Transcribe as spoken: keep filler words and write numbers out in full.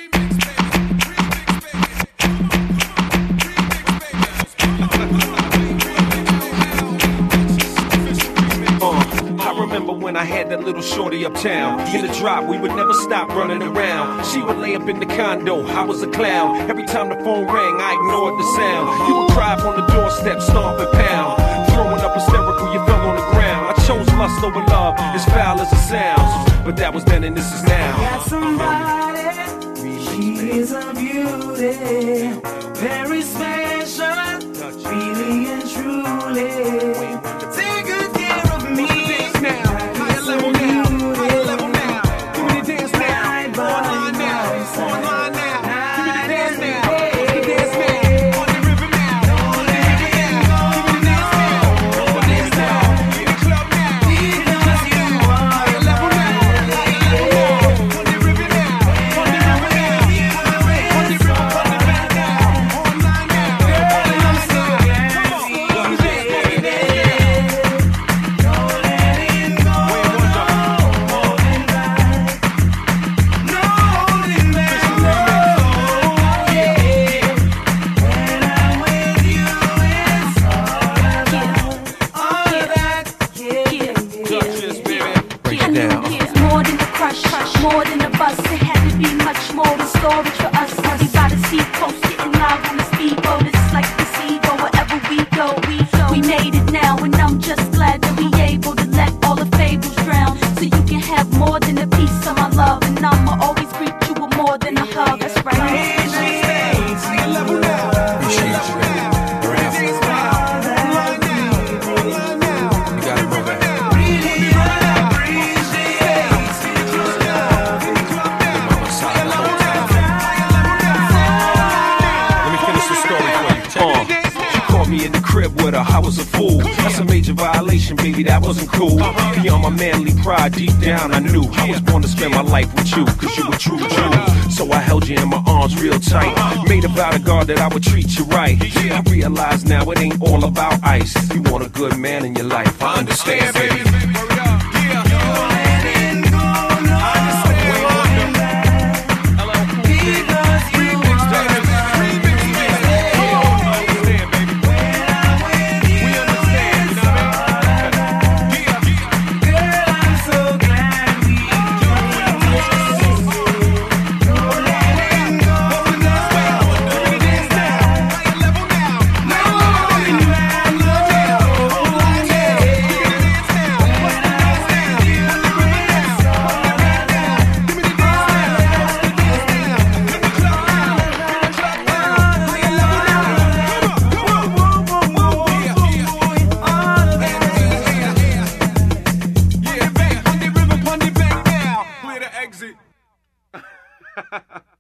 When I had that little shorty uptown, in the drop, we would never stop running around. She would lay up in the condo, I was a clown. Every time the phone rang, I ignored the sound. You would cry up on the doorstep, stomp and pound. Throwing up hysterical, you fell on the ground. I chose lust over love, as foul as it sounds. But that was then and this is now. Got somebody, she is a beauty, very special, really and truly. Take good care of me. More than a bus, it had to be much more than storage for us. We gotta see close, getting live on the speedboat. It's like the seagull, wherever we go, we go. We made it now, and I'm just glad that we able to let all the fables drown. So you can have more than a piece of my love, and I'ma always greet you with more than a hug. That's right. With her, I was a fool. That's a major violation, baby, that wasn't cool. Beyond my manly pride, deep down I knew I was born to spend my life with you, cause you were true, true. So I held you in my arms real tight, made a vow to God that I would treat you right. I realize now it ain't all about ice. You want a good man in your life, I understand, baby. Ha ha ha.